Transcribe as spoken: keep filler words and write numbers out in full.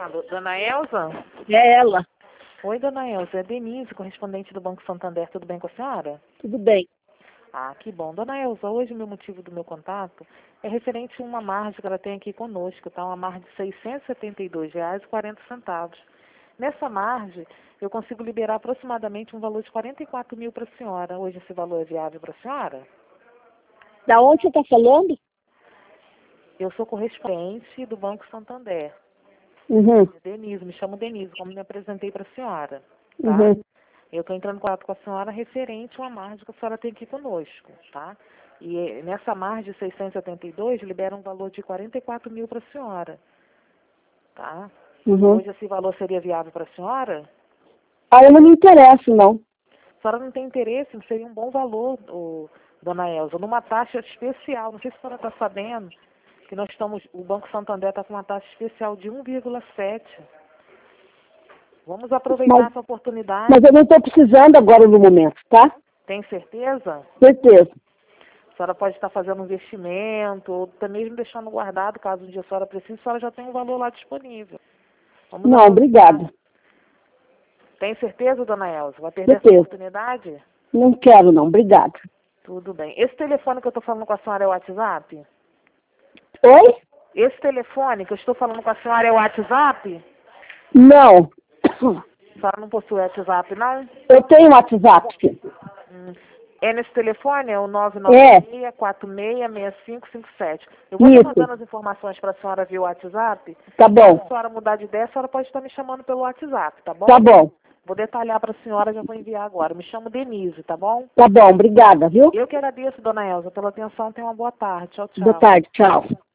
Alô, dona Elza? É ela. Oi, dona Elza, é Denise, correspondente do Banco Santander. Tudo bem com a senhora? Tudo bem. Ah, que bom. Dona Elza, hoje o meu motivo do meu contato é referente a uma margem que ela tem aqui conosco, tá? Uma margem de seiscentos e setenta e dois reais e quarenta centavos. Nessa margem, eu consigo liberar aproximadamente um valor de quarenta e quatro mil para a senhora. Hoje esse valor é viável para a senhora? Da onde você está falando? Eu sou correspondente do Banco Santander. Uhum. Denise, me chamo Denise, como me apresentei para a senhora, tá? Uhum. Eu estou entrando em contato com a senhora referente a uma margem que a senhora tem aqui conosco, tá? E eh, nessa margem de seiscentos e setenta e dois, libera um valor de quarenta e quatro mil para a senhora, tá? Uhum. Hoje esse valor seria viável para a senhora? Ah, eu não me interesso, não. A senhora não tem interesse, seria um bom valor, ô, dona Elza, numa taxa especial. Não sei se a senhora está sabendo que nós estamos, o Banco Santander está com uma taxa especial de um vírgula sete. Vamos aproveitar Mas, essa oportunidade. mas eu não estou precisando agora no momento, tá? Tem certeza? Certeza. A senhora pode estar fazendo um investimento, ou até mesmo deixando guardado, caso um dia a senhora precise, a senhora já tem um valor lá disponível. Vamos Não, aproveitar. obrigada. Tem certeza, dona Elza? Vai perder essa Certeza. oportunidade? Não quero, não. Obrigada. Tudo bem. Esse telefone que eu estou falando com a senhora é o WhatsApp? Oi? Esse telefone que eu estou falando com a senhora é o WhatsApp? Não. A senhora não possui WhatsApp, não? Eu tenho WhatsApp, sim. Hum. É nesse telefone? É o nove É. nove seis, quatro seis, seis cinco cinco sete. Eu vou estar Isso. mandando as informações para a senhora via WhatsApp. Tá Caso bom. a senhora mudar de ideia, a senhora pode estar me chamando pelo WhatsApp, tá bom? Tá bom. Vou detalhar para a senhora, já vou enviar agora. Me chamo Denise, tá bom? Tá bom, obrigada, viu? Eu que agradeço, dona Elza, pela atenção. Tenha uma boa tarde. Tchau, Boa tchau. tarde, tchau.